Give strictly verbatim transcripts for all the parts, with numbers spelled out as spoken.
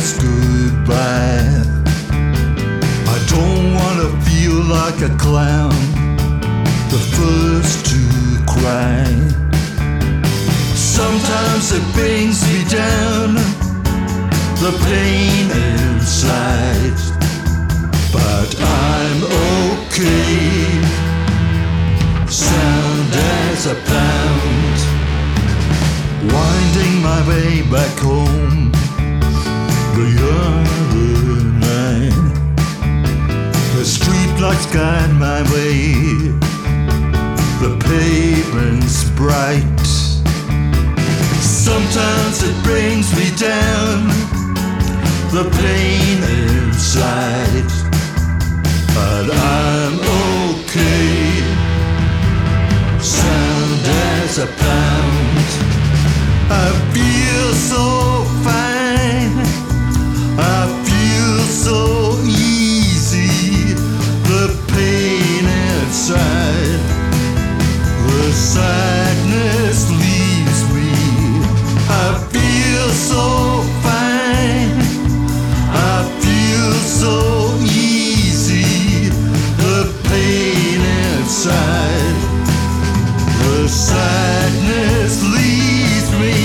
just goodbye. I don't wanna feel like a clown, the first to cry. Sometimes it brings me down, the pain inside, but I'm okay, sound as a pound. Winding my way back home the other night, the streetlights guide my way, the pavement's bright. Sometimes it brings me down, the pain inside, but I'm okay, sound as a pound. I feel so fine, I feel so easy, the pain inside, the sadness leaves me. I feel so fine, I feel so easy, the pain inside, the sadness leaves me.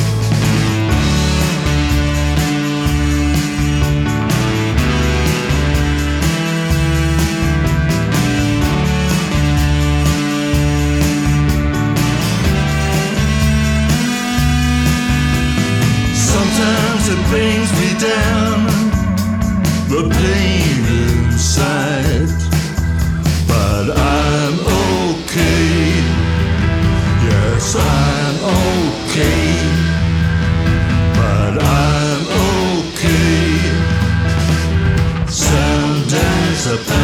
Sometimes it brings me down, the pain inside, but I'm okay, yes I'm okay, but I'm okay, sound as a